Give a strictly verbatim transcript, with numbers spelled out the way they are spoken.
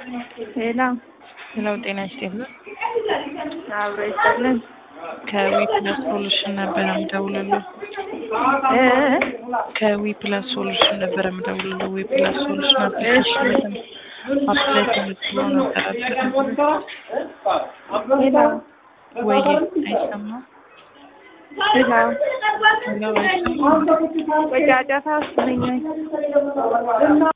ሄሎ ሄሎ ጤና ይስጥልኝ። አብሮ ይስጥልን። ከዊ ፕላስ ሶሉሽን ነበር የምደውልልዎ። እ ከዊ ፕላስ ሶሉሽን ነበር የምደውልልዎ። ዊ ፕላስ ሶሉሽን አፕሊኬሽን አፕላይ ተመዝግበው ነበር አይደል? ሄሎ ወይ አይሰማም? ሄሎ ሄሎ አይሰማም? ወይ ጫጫታ ውስጥ ነኝ።